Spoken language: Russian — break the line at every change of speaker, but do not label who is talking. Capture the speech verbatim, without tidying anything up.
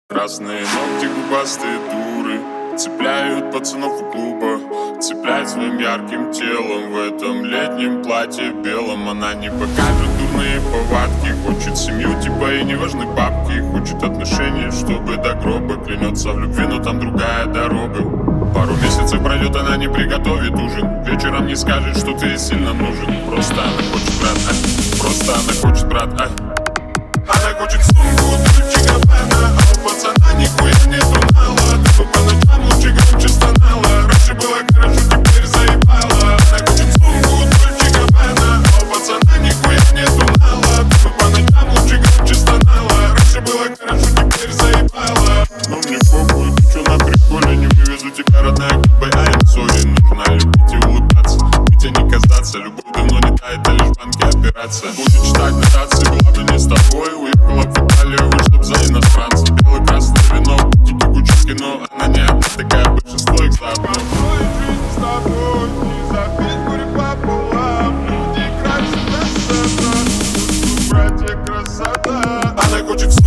Красные ногти, губастые дуры цепляют пацанов у клуба, цепляет своим ярким телом. В этом летнем платье белом она не покажет дурные повадки. Хочет семью, типа и не важны бабки. Хочет отношения, чтобы до гроба. Клянется в любви, но там другая дорога. Пару месяцев пройдет, она не приготовит ужин. Вечером не скажет, что ты ей сильно нужен. Просто она хочет, брат, а? Просто она хочет, брат, а? Она хочет сумку, Дольче Габбана, а у пацана нихуя нету нала. Ты бы по ночам лучше громче стонала. Раньше было хорошо, теперь заебала. Она хочет сумку, Дольче Габбана, а у пацана нихуя нету нала. Ты бы по ночам лучше громче стонала. Раньше было хорошо, теперь заебала. Но мне похуй, ты чё на приколе? Не вывезу тебя, родная, губой, а я сори. Нужно любить и улыбаться, быть и не казаться. Любовь давно не тает, а лишь в банке операция. Будет читать нотации, была бы не с тобой. Уехала в Италию, вышла б за иностранца. Бело-красное вино, бутики, кучки, но она не одна такая, большинство их заодно. С тобой не забить горе пополам. Люди красят на сцена, братья красота. Она хочет